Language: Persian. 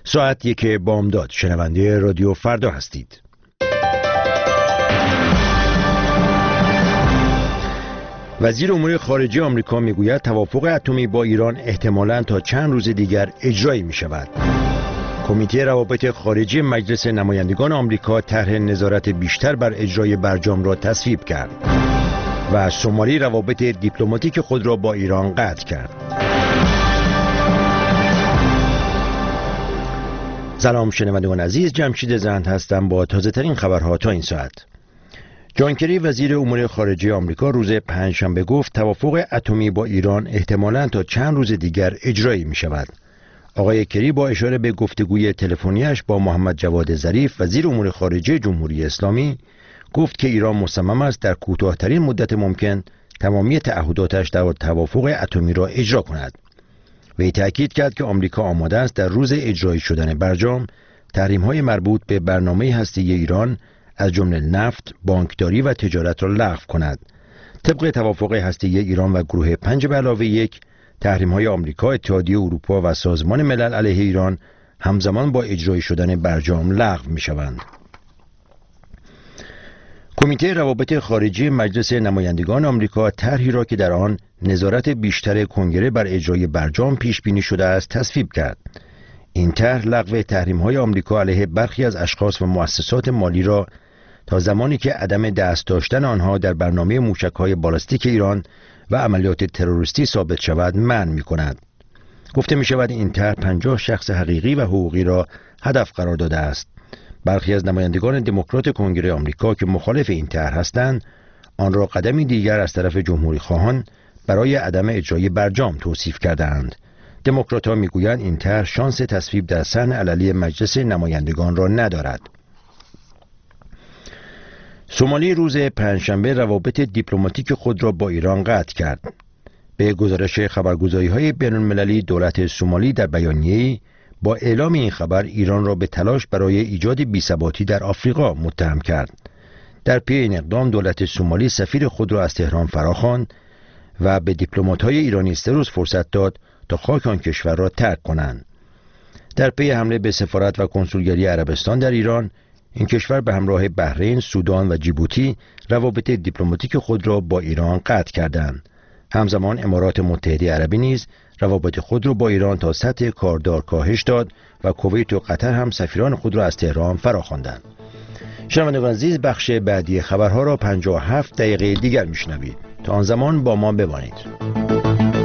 ساعت 1 بامداد. شنونده رادیو فردا هستید. وزیر امور خارجه آمریکا میگوید توافق اتمی با ایران احتمالاً تا چند روز دیگر اجرایی می شود. کمیته روابط خارجی مجلس نمایندگان آمریکا طرح نظارت بیشتر بر اجرای برجام را تصویب کرد و سومالی روابط دیپلماتیک خود را با ایران قطع کرد. سلام شنوندگان عزیز، جمشید زند هستم با تازه ترین خبرها تا این ساعت. جان کری وزیر امور خارجه آمریکا روز پنجشنبه گفت توافق اتمی با ایران احتمالاً تا چند روز دیگر اجرایی می شود. آقای کری با اشاره به گفتگوی تلفنیش با محمد جواد ظریف وزیر امور خارجه جمهوری اسلامی گفت که ایران مصمم است در کوتاه‌ترین مدت ممکن تمامی تعهداتش در توافق اتمی را اجرا کند. وی تأکید کرد که آمریکا آماده است در روز اجرایی شدن برجام تحریم‌های مربوط به برنامه هسته‌ای ایران از جمله نفت، بانکداری و تجارت را لغو کند. طبق توافق هسته‌ای ایران و گروه 5+1 تحریم‌های آمریکا، اتحادیه اروپا و سازمان ملل علیه ایران همزمان با اجرایی شدن برجام لغو می‌شوند. کمیته روابط خارجی مجلس نمایندگان آمریکا طرحی را که در آن نظارت بیشتر کنگره بر اجرای برجام پیش بینی شده است تصویب کرد. این طرح لغو تحریم‌های آمریکا علیه برخی از اشخاص و مؤسسات مالی را تا زمانی که عدم دست داشتن آنها در برنامه موشک‌های بالستیک ایران و عملیات تروریستی ثابت شود منع می‌کند. گفته می‌شود این طرح 50 شخص حقیقی و حقوقی را هدف قرار داده است. برخی از نمایندگان دموکرات کنگره آمریکا که مخالف این طرح هستند، آن را قدمی دیگر از طرف جمهوری خواهان برای عدم اجرای برجام توصیف کردند. دموکرات‌ها می‌گویند این طرح شانس تصویب در صحن علنی مجلس نمایندگان را ندارد. سومالی روز پنجشنبه روابط دیپلماتیک خود را با ایران قطع کرد. به گزارش خبرگزاری‌های بین‌المللی دولت سومالی در بیانیه‌ای با اعلام این خبر ایران را به تلاش برای ایجاد بی‌ثباتی در آفریقا متهم کرد. در پی این اقدام دولت سومالی سفیر خود را از تهران فراخواند و به دیپلمات‌های ایرانی 3 روز فرصت داد تا خاک آن کشور را ترک کنند. در پی حمله به سفارت و کنسولگری عربستان در ایران، این کشور به همراه بحرین، سودان و جیبوتی روابط دیپلماتیک خود را با ایران قطع کردند. همزمان امارات متحده عربی نیز روابط خود را با ایران تا سطح کاردار کاهش داد و کویت و قطر هم سفیران خود را از تهران فراخواندند. شنوندگان عزیز، بخش بعدی خبرها را 57 دقیقه دیگر میشنوید. تا آن زمان با ما بمانید.